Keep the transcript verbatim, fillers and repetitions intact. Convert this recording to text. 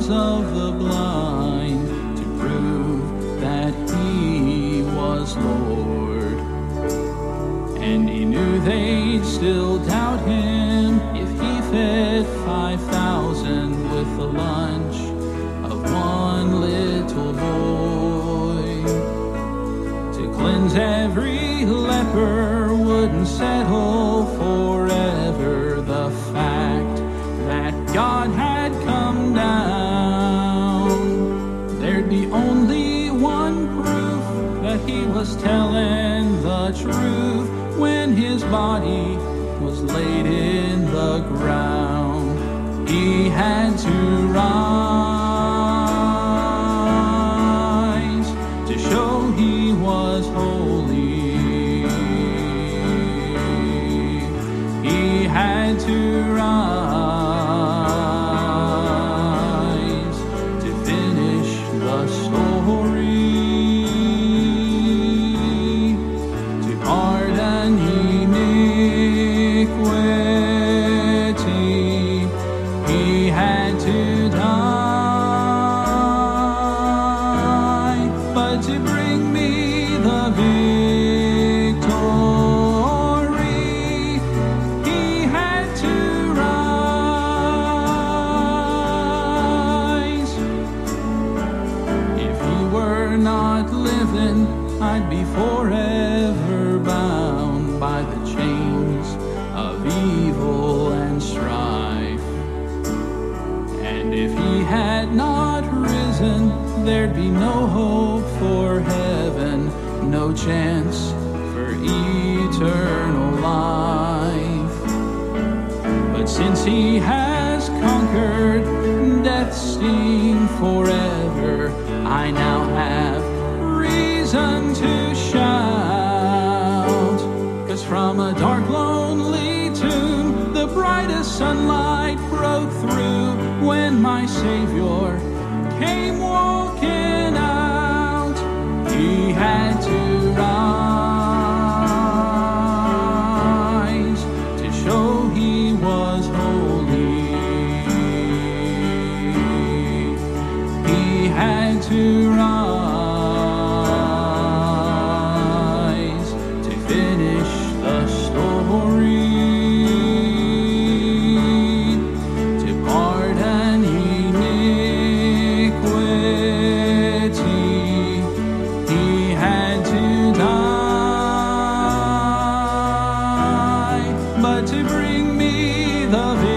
of the blind to prove that he was Lord. And he knew they'd still doubt him if he fed five thousand with the lunch of one little boy. To cleanse every leper wouldn't settle forever the fact that God had come down. There'd be only one proof that he was telling the truth when his body was laid in the ground. He had to rise to show he was holy. He had to rise to finish the story, to pardon iniquity. He had to die, but to bring me the victory, he had to rise. If he were not living, I'd be forever bound by the chains of evil and strife. And if he had not risen, there'd be no hope for heaven, no chance for eternal life. But since he has conquered death's sting forever, I now have reason to shout. 'Cause from a dark, lonely tomb, the brightest sunlight broke through when my Savior came walking out. He had to rise to show he was holy. He had to rise to finish the story, to pardon iniquity. He had to die, but to bring me the victory.